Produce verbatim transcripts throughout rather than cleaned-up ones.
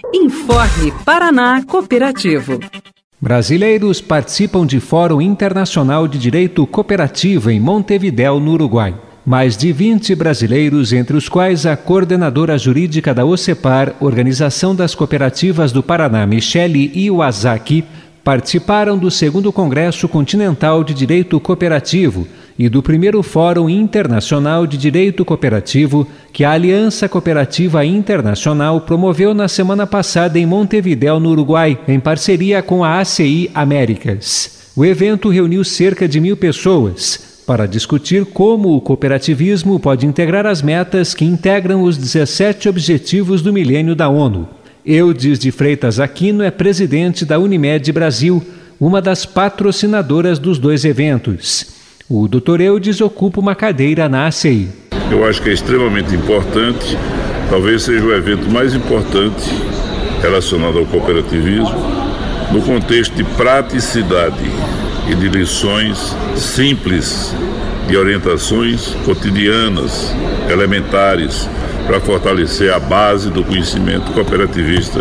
Informe Paraná Cooperativo. Brasileiros participam de Fórum Internacional de Direito Cooperativo em Montevidéu, no Uruguai. Mais de vinte brasileiros, entre os quais a coordenadora jurídica da OCEPAR, Organização das Cooperativas do Paraná, Michele Iwasaki, participaram do segundo Congresso Continental de Direito Cooperativo e do primeiro Fórum Internacional de Direito Cooperativo que a Aliança Cooperativa Internacional promoveu na semana passada em Montevidéu, no Uruguai, em parceria com a A C I Américas. O evento reuniu cerca de mil pessoas para discutir como o cooperativismo pode integrar as metas que integram os dezessete Objetivos do Milênio da ONU. Eudes de Freitas Aquino é presidente da Unimed Brasil, uma das patrocinadoras dos dois eventos. O doutor Eudes ocupa uma cadeira na A C I. Eu acho que é extremamente importante, talvez seja o evento mais importante relacionado ao cooperativismo, no contexto de praticidade e de lições simples, de orientações cotidianas, elementares, para fortalecer a base do conhecimento cooperativista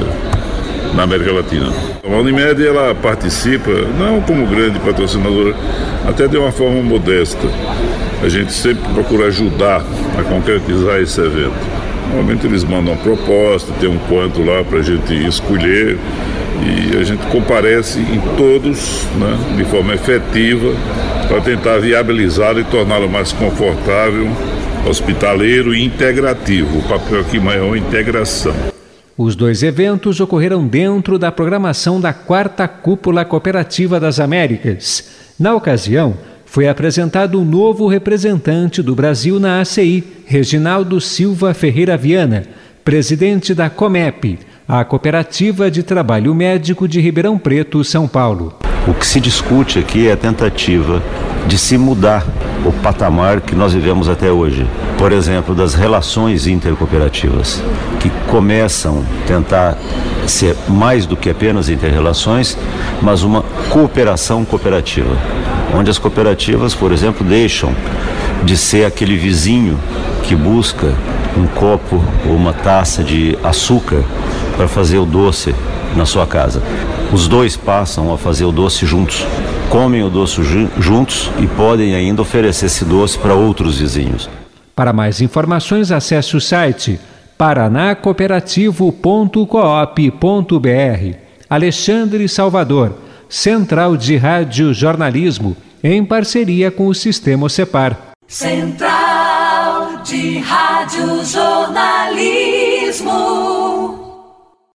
na América Latina. A Unimed, ela participa, não como grande patrocinadora, até de uma forma modesta. A gente sempre procura ajudar a concretizar esse evento. Normalmente eles mandam uma proposta, tem um quanto lá para a gente escolher e a gente comparece em todos, né, de forma efetiva para tentar viabilizar e torná-lo mais confortável, hospitaleiro e integrativo. O papel aqui maior é a integração. Os dois eventos ocorreram dentro da programação da quarta Cúpula Cooperativa das Américas. Na ocasião, foi apresentado um novo representante do Brasil na A C I, Reginaldo Silva Ferreira Viana, presidente da Comep, a Cooperativa de Trabalho Médico de Ribeirão Preto, São Paulo. O que se discute aqui é a tentativa de se mudar o patamar que nós vivemos até hoje. Por exemplo, das relações intercooperativas, que começam a tentar ser mais do que apenas interrelações, mas uma cooperação cooperativa, onde as cooperativas, por exemplo, deixam de ser aquele vizinho que busca um copo ou uma taça de açúcar para fazer o doce na sua casa. Os dois passam a fazer o doce juntos, comem o doce juntos e podem ainda oferecer esse doce para outros vizinhos. Para mais informações, acesse o site paraná cooperativo ponto coop ponto br. Alexandre Salvador, Central de Rádio Jornalismo, em parceria com o Sistema OCEPAR. Central de Rádio Jornalismo.